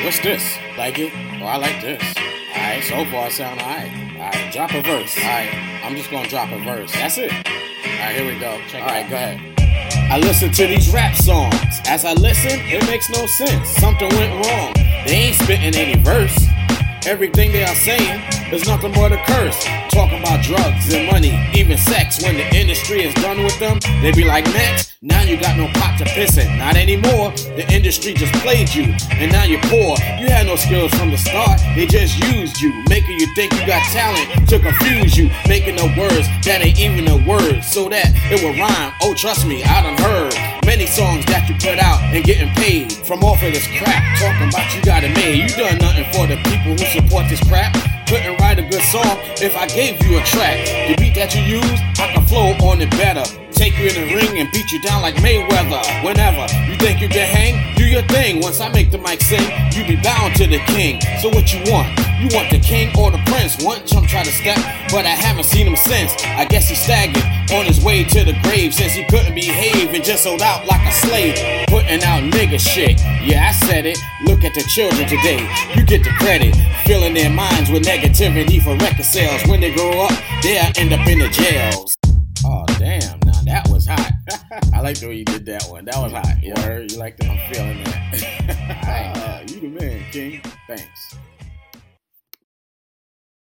what's this? Like it? Oh, I like this. Alright, so far it sound alright. Alright, drop a verse. Alright, I'm just gonna drop a verse. That's it. Alright, here we go. Alright, go ahead. I listen to these rap songs. As I listen, it makes no sense. Something went wrong. They ain't spitting any verse. Everything they are saying is nothing but a curse. Talking about drugs and money, even sex. When the industry is done with them, they be like, next, now you got no pot to piss in. Not anymore, the industry just played you, and now you're poor. You had no skills from the start, they just used you, making you think you got talent to confuse you, making the words that ain't even a word, so that it will rhyme. Oh, trust me, I done heard many songs that you put out and getting paid from off of this crap. Talking about you got it made. You done nothing for the people who support this crap. Couldn't write a good song if I gave you a track. The beat that you use, I can flow on it better. Take you in the ring and beat you down like Mayweather. Whenever you think you can hang, do your thing. Once I make the mic sing, you be bound to the king. So what you want? You want the king or the prince? One chump try to step, but I haven't seen him since. I guess he's stagnant on his way to the grave, since he couldn't behave and just sold out like a slave. Putting out nigga shit, yeah, I said it. Look at the children today, you get the credit. Filling their minds with negativity for record sales. When they grow up, they'll end up in the jails. Oh damn, now that was hot. I like the way you did that one. That was hot. You heard? You like that? I'm feeling that. You the man, King. Thanks.